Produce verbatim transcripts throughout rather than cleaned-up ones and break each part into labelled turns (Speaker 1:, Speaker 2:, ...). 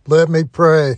Speaker 1: Let me pray.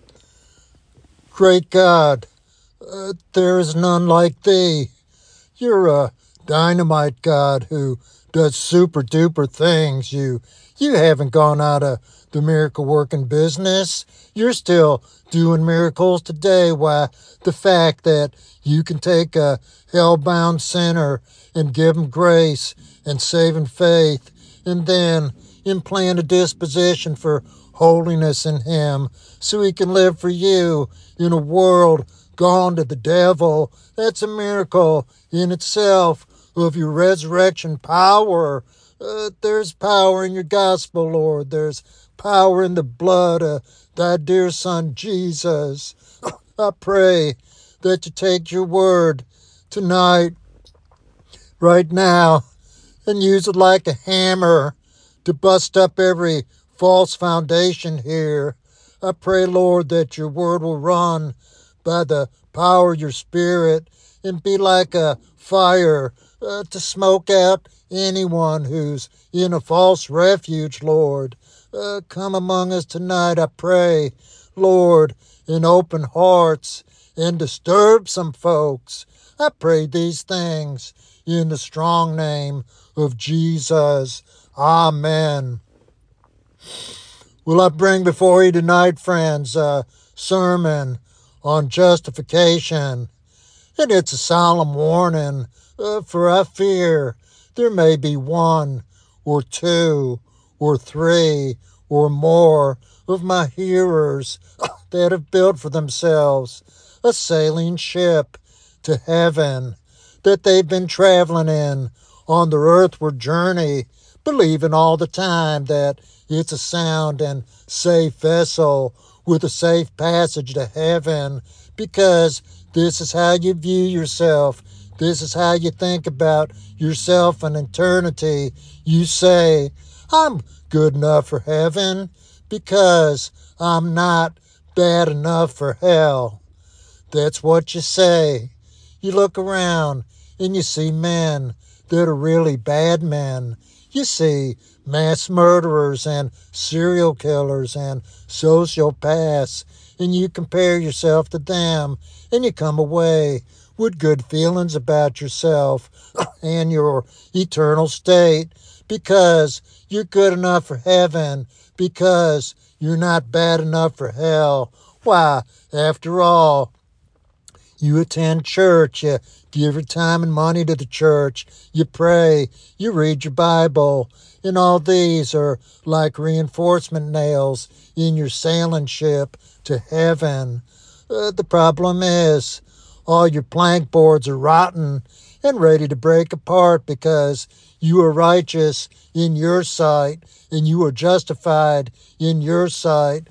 Speaker 1: Great God, uh, there is none like thee. You're a dynamite God who does super duper things. You you haven't gone out of the miracle working business. You're still doing miracles today. Why, the fact that you can take a hell-bound sinner and give him grace and saving faith, and then implant a disposition for holiness in him so he can live for you in a world gone to the devil. That's a miracle in itself of your resurrection power. Uh, there's power in your gospel, Lord. There's power in the blood of thy dear son, Jesus. I pray that you take your word tonight, right now, and use it like a hammer to bust up every false foundation here. I pray, Lord, that your word will run by the power of your spirit and be like a fire uh, to smoke out anyone who's in a false refuge, Lord. Uh, come among us tonight, I pray, Lord, in open hearts and disturb some folks. I pray these things in the strong name of Jesus. Amen. Will I bring before you tonight, friends, a sermon on justification? And it's a solemn warning, uh, for I fear there may be one or two or three or more of my hearers that have built for themselves a sailing ship to heaven that they've been traveling in on their earthward journey, believing all the time that it's a sound and safe vessel with a safe passage to heaven, because this is how you view yourself. This is how you think about yourself and eternity. You say, I'm good enough for heaven because I'm not bad enough for hell. That's what you say. You look around and you see men that are really bad men. You see mass murderers and serial killers and sociopaths, and you compare yourself to them, and you come away with good feelings about yourself and your eternal state because you're good enough for heaven, because you're not bad enough for hell. Why, after all, you attend church, you give your time and money to the church, you pray, you read your Bible, and all these are like reinforcement nails in your sailing ship to heaven. Uh, the problem is, all your plank boards are rotten and ready to break apart because you are righteous in your sight and you are justified in your sight.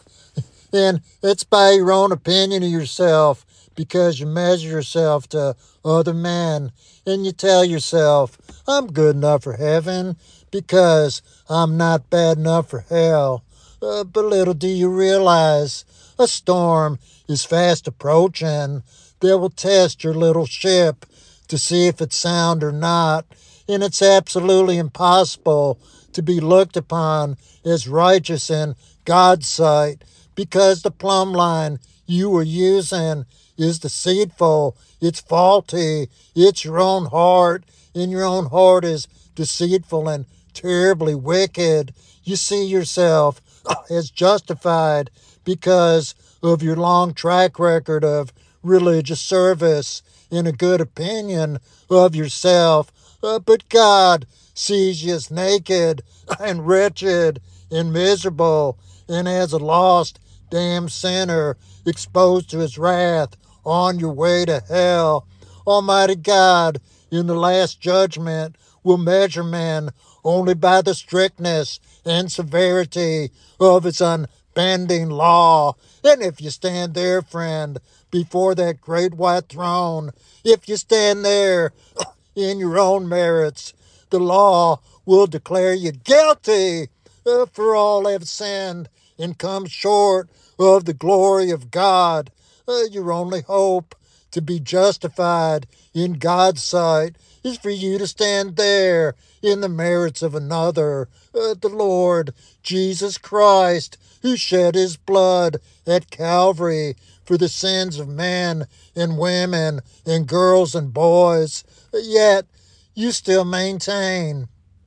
Speaker 1: And it's by your own opinion of yourself, because you measure yourself to other men and you tell yourself, I'm good enough for heaven because I'm not bad enough for hell. Uh, but little do you realize a storm is fast approaching that will test your little ship to see if it's sound or not. And it's absolutely impossible to be looked upon as righteous in God's sight because the plumb line you were using is deceitful, it's faulty, it's your own heart, and your own heart is deceitful and terribly wicked. You see yourself as justified because of your long track record of religious service and a good opinion of yourself. Uh, but God sees you as naked and wretched and miserable and as a lost, damned sinner exposed to his wrath on your way to hell. Almighty God, in the last judgment, will measure men only by the strictness and severity of his unbending law. And if you stand there, friend, before that great white throne, if you stand there in your own merits, the law will declare you guilty, uh, for all have sinned and come short of the glory of God. Uh, your only hope to be justified in God's sight is for you to stand there in the merits of another, uh, the Lord Jesus Christ, who shed his blood at Calvary for the sins of men and women and girls and boys. Yet you still maintain,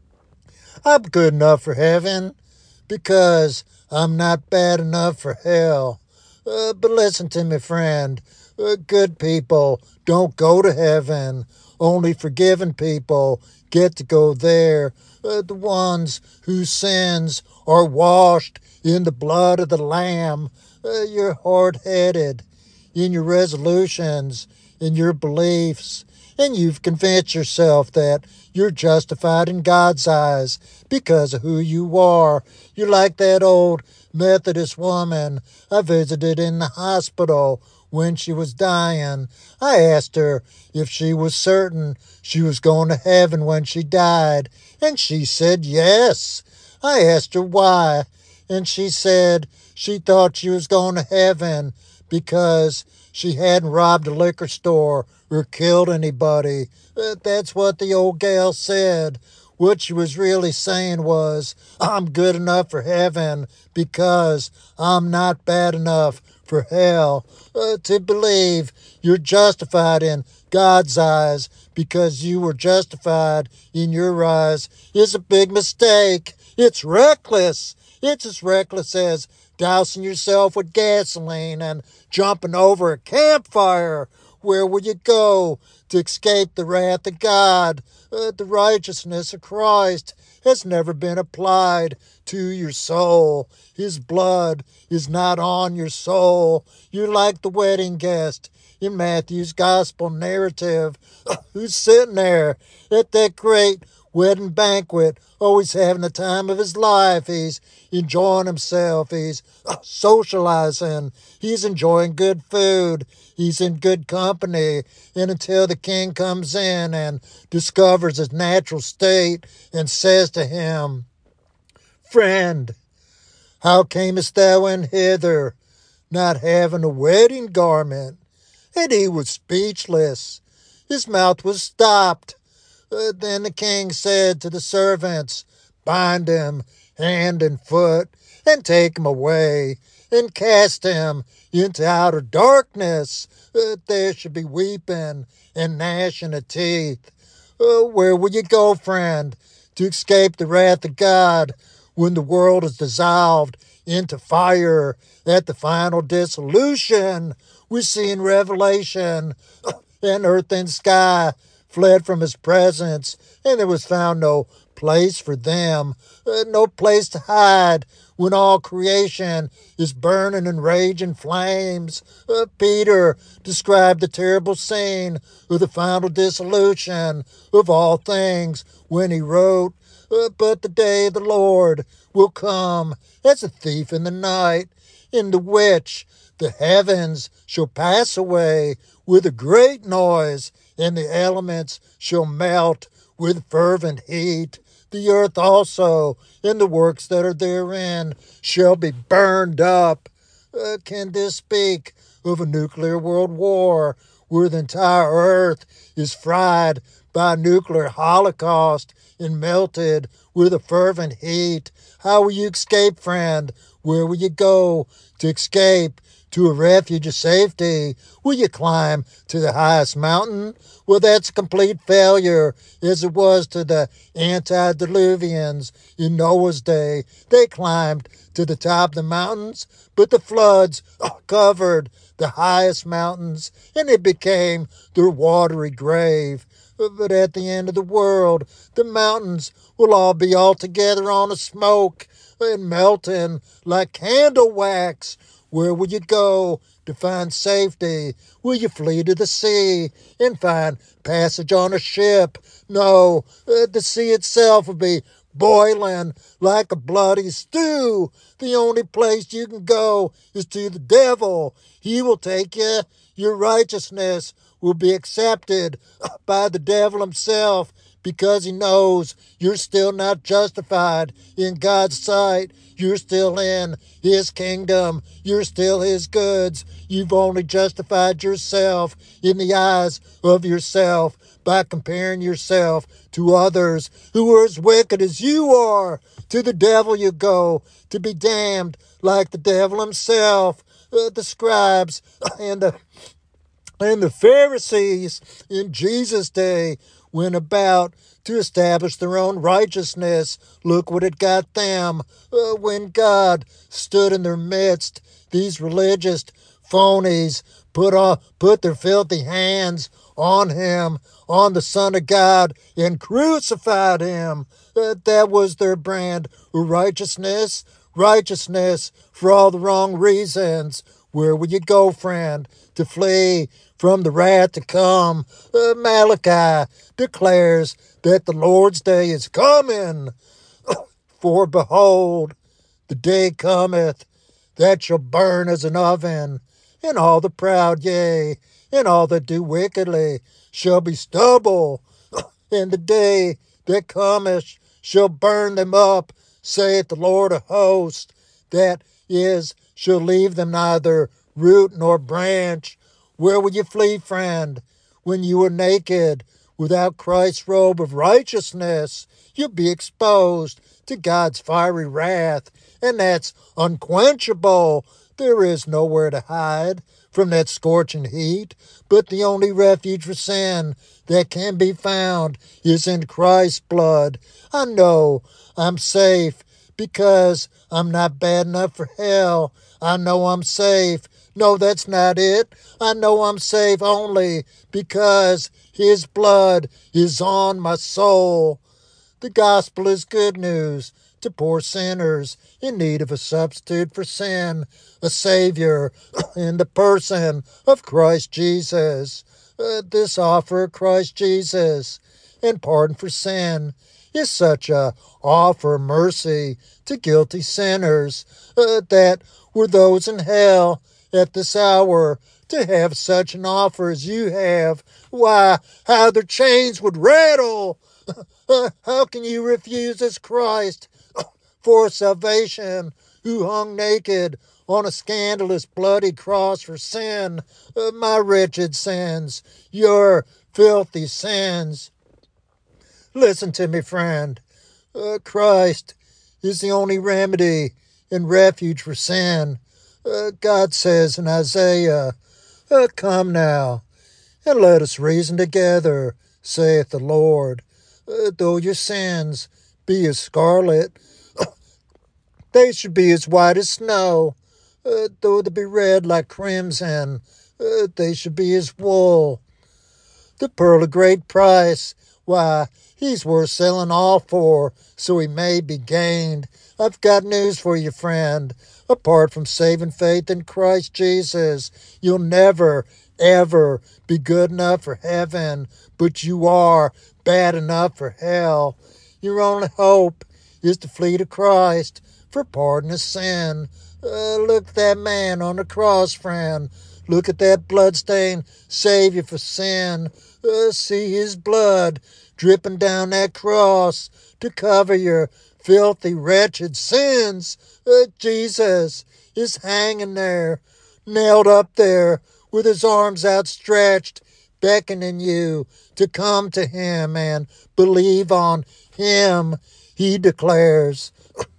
Speaker 1: I'm good enough for heaven because I'm not bad enough for hell. Uh, but listen to me, friend. Uh, good people don't go to heaven. Only forgiven people get to go there. Uh, the ones whose sins are washed in the blood of the Lamb. Uh, you're hard-headed in your resolutions, in your beliefs, and you've convinced yourself that you're justified in God's eyes because of who you are. You're like that old Methodist woman I visited in the hospital when she was dying. I asked her if she was certain she was going to heaven when she died, and she said yes. I asked her why, and she said she thought she was going to heaven because she hadn't robbed a liquor store or killed anybody. Uh, that's what the old gal said. What she was really saying was, I'm good enough for heaven because I'm not bad enough for hell. Uh, to believe you're justified in God's eyes because you were justified in your eyes is a big mistake. It's reckless. It's as reckless as dousing yourself with gasoline and jumping over a campfire. Where will you go to escape the wrath of God? Uh, the righteousness of Christ has never been applied to your soul. His blood is not on your soul. You're like the wedding guest in Matthew's gospel narrative who's sitting there at that great wedding banquet, always having the time of his life. He's enjoying himself. He's uh, socializing. He's enjoying good food. He's in good company. And until the king comes in and discovers his natural state and says to him, Friend, how camest thou in hither, not having a wedding garment? And he was speechless. His mouth was stopped. Uh, then the king said to the servants, Bind him hand and foot, and take him away, and cast him into outer darkness. Uh, there should be weeping and gnashing of teeth. Uh, where will you go, friend, to escape the wrath of God when the world is dissolved into fire at the final dissolution we see in Revelation? And earth and sky fled from his presence, and there was found no place for them, uh, no place to hide when all creation is burning in rage and flames. Uh, Peter described the terrible scene of the final dissolution of all things when he wrote, uh, But the day of the Lord will come as a thief in the night, in the which the heavens shall pass away with a great noise, and the elements shall melt with fervent heat. The earth also, and the works that are therein, shall be burned up. Uh, can this speak of a nuclear world war, where the entire earth is fried by a nuclear holocaust and melted with a fervent heat? How will you escape, friend? Where will you go to escape to a refuge of safety? Will you climb to the highest mountain? Well, that's a complete failure, as it was to the antediluvians in Noah's day. They climbed to the top of the mountains, but the floods covered the highest mountains, and it became their watery grave. But at the end of the world, the mountains will all be all together on a smoke and melting like candle wax. Where will you go to find safety? Will you flee to the sea and find passage on a ship? No, uh, the sea itself will be boiling like a bloody stew. The only place you can go is to the devil. He will take you. Your righteousness will be accepted by the devil himself because he knows you're still not justified in God's sight. You're still in his kingdom. You're still his goods. You've only justified yourself in the eyes of yourself by comparing yourself to others who are as wicked as you are. To the devil you go, to be damned like the devil himself. Uh, the scribes and the and the Pharisees in Jesus' day went about to establish their own righteousness. Look what it got them uh, when God stood in their midst. These religious phonies put on, put their filthy hands on him, on the Son of God, and crucified him. Uh, that was their brand of righteousness. Righteousness for all the wrong reasons. Where would you go, friend, to flee from the wrath to come? Uh, Malachi declares that the Lord's day is coming. For behold, the day cometh that shall burn as an oven, and all the proud, yea, and all that do wickedly shall be stubble. And the day that cometh shall burn them up, saith the Lord of hosts, that is, shall leave them neither root nor branch. Where will you flee, friend, when you are naked? Without Christ's robe of righteousness, you'll be exposed to God's fiery wrath, and that's unquenchable. There is nowhere to hide from that scorching heat, but the only refuge for sin that can be found is in Christ's blood. I know I'm safe because I'm not bad enough for hell. I know I'm safe. No, that's not it. I know I'm safe only because his blood is on my soul. The gospel is good news to poor sinners in need of a substitute for sin, a Savior in the person of Christ Jesus. Uh, this offer of Christ Jesus and pardon for sin is such a offer of mercy to guilty sinners uh, that were those in hell at this hour to have such an offer as you have. Why, how their chains would rattle. Uh, how can you refuse this Christ for salvation, who hung naked on a scandalous bloody cross for sin, uh, my wretched sins, your filthy sins? Listen to me, friend. Uh, Christ is the only remedy and refuge for sin. Uh, God says in Isaiah, uh, come now, and let us reason together, saith the Lord. Uh, though your sins be as scarlet, they should be as white as snow. Uh, though they be red like crimson, uh, they should be as wool. The pearl of great price, why, he's worth selling all for, so he may be gained. I've got news for you, friend. Apart from saving faith in Christ Jesus, you'll never, ever be good enough for heaven, but you are bad enough for hell. Your only hope is to flee to Christ for pardon of sin. Uh, look at that man on the cross, friend. Look at that bloodstained Savior for sin. Uh, see his blood dripping down that cross to cover your filthy, wretched sins. Uh, Jesus is hanging there, nailed up there, with his arms outstretched, beckoning you to come to him and believe on him. He declares,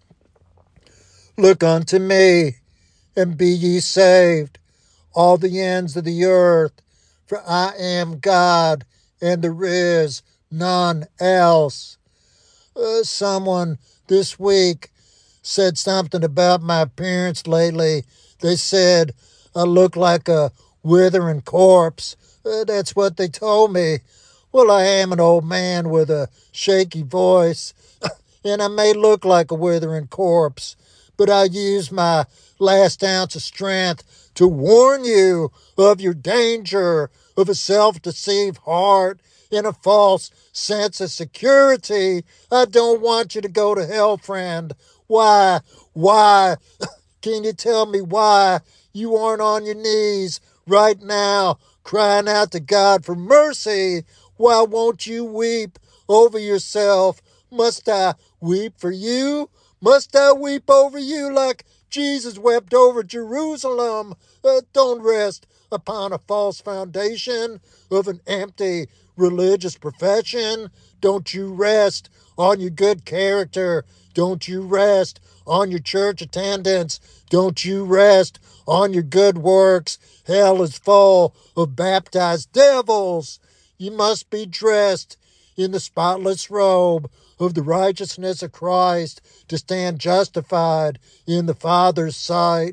Speaker 1: look unto me, and be ye saved, all the ends of the earth, for I am God, and there is none else. Uh, someone this week said something about my appearance lately. They said I look like a withering corpse. Uh, that's what they told me. Well, I am an old man with a shaky voice, and I may look like a withering corpse, but I use my last ounce of strength to warn you of your danger of a self-deceived heart and a false sense of security. I don't want you to go to hell, friend. Why? Why? Can you tell me why you aren't on your knees right now crying out to God for mercy? Why won't you weep over yourself? Must I weep for you? Must I weep over you like Jesus wept over Jerusalem? Uh, don't rest upon a false foundation of an empty religious profession. Don't you rest on your good character. Don't you rest on your church attendance. Don't you rest on your good works. Hell is full of baptized devils. You must be dressed in the spotless robe of the righteousness of Christ to stand justified in the Father's sight.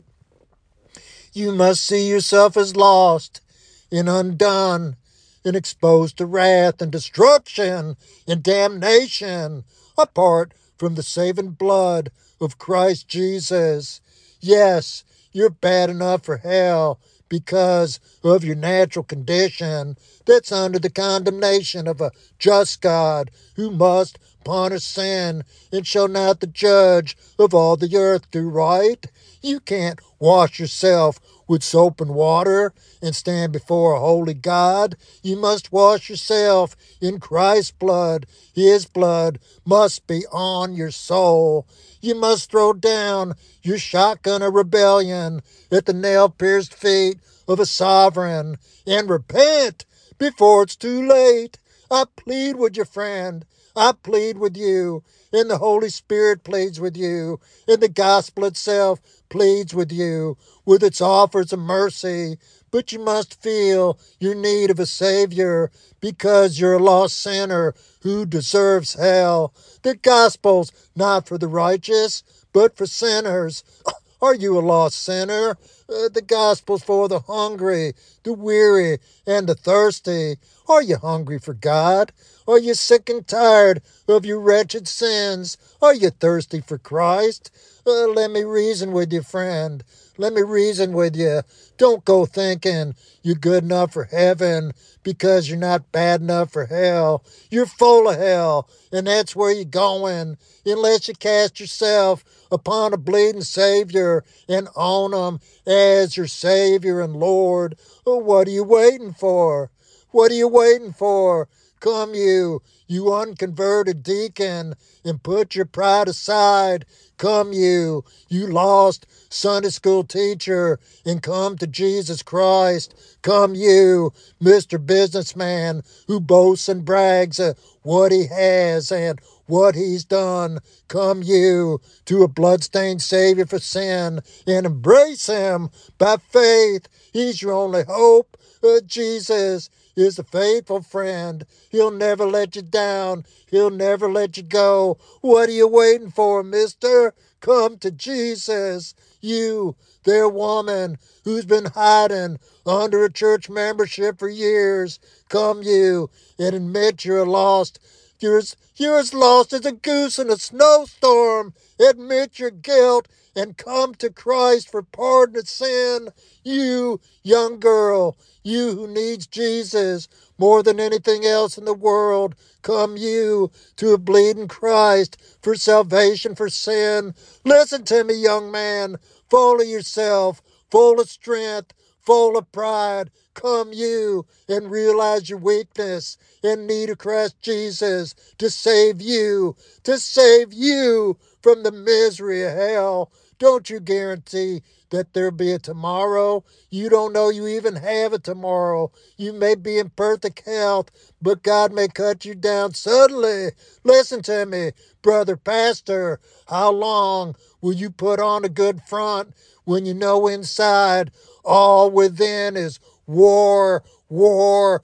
Speaker 1: You must see yourself as lost and undone and exposed to wrath and destruction and damnation apart from the saving blood of Christ Jesus. Yes, you're bad enough for hell because of your natural condition that's under the condemnation of a just God who must punish sin, and shall not the judge of all the earth do right? You can't wash yourself with soap and water and stand before a holy God. You must wash yourself in Christ's blood. His blood must be on your soul. You must throw down your shotgun of rebellion at the nail-pierced feet of a sovereign and repent before it's too late. I plead with you, friend. I plead with you, and the Holy Spirit pleads with you, and the gospel itself pleads with you with its offers of mercy. But you must feel your need of a Savior because you're a lost sinner who deserves hell. The gospel's not for the righteous, but for sinners. Are you a lost sinner? Uh, the gospel's for the hungry, the weary, and the thirsty. Are you hungry for God? Are you sick and tired of your wretched sins? Are you thirsty for Christ? Uh, let me reason with you, friend. Let me reason with you. Don't go thinking you're good enough for heaven because you're not bad enough for hell. You're full of hell, and that's where you're going unless you cast yourself upon a bleeding Savior and own Him as your Savior and Lord. Oh, what are you waiting for? What are you waiting for? Come you, you unconverted deacon, and put your pride aside. Come you, you lost Sunday school teacher, and come to Jesus Christ. Come you, Mister Businessman, who boasts and brags of what he has and what he's done. Come you to a bloodstained Savior for sin, and embrace Him by faith. He's your only hope. Uh, Jesus is a faithful friend. He'll never let you down. He'll never let you go. What are you waiting for, mister? Come to Jesus. You, there woman who's been hiding under a church membership for years. Come you and admit you're lost. You're as, you're as lost as a goose in a snowstorm. Admit your guilt and come to Christ for pardon of sin. You, young girl, you who needs Jesus more than anything else in the world, come you to a bleeding Christ for salvation for sin. Listen to me, young man, full of yourself, full of strength, full of pride. Come you and realize your weakness and need of Christ Jesus to save you, to save you from the misery of hell. Don't you guarantee that there'll be a tomorrow? You don't know you even have a tomorrow. You may be in perfect health, but God may cut you down suddenly. Listen to me, brother pastor. How long will you put on a good front when you know inside all within is war, war,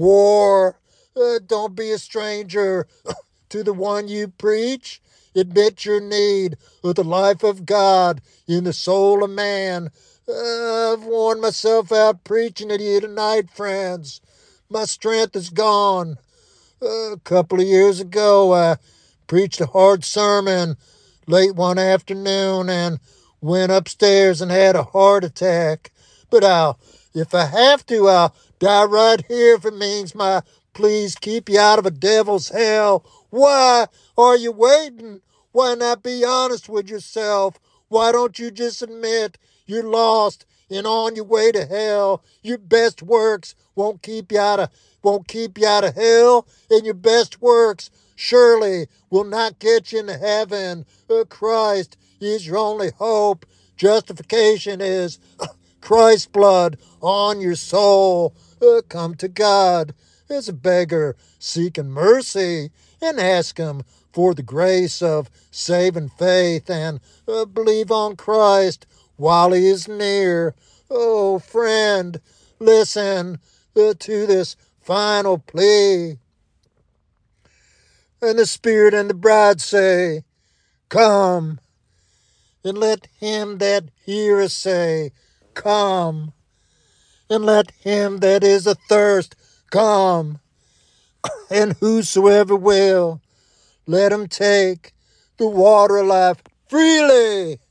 Speaker 1: war? Uh, don't be a stranger to the one you preach. Admit your need of the life of God in the soul of man. Uh, I've worn myself out preaching to you tonight, friends. My strength is gone. Uh, a couple of years ago, I preached a hard sermon late one afternoon and went upstairs and had a heart attack. But I'll, if I have to, I'll die right here if it means my please keep you out of a devil's hell. Why are you waiting? Why not be honest with yourself? Why don't you just admit you're lost and on your way to hell? Your best works won't keep you out of won't keep you out of hell, and your best works surely will not get you into heaven. Uh, Christ is your only hope. Justification is Christ's blood on your soul. Uh, come to God as a beggar seeking mercy and ask Him for the grace of saving faith and uh, believe on Christ while He is near. Oh, friend, listen uh, to this final plea. And the Spirit and the bride say, come. And let him that heareth say, come. And let him that is athirst come. And whosoever will, let him take the water of life freely.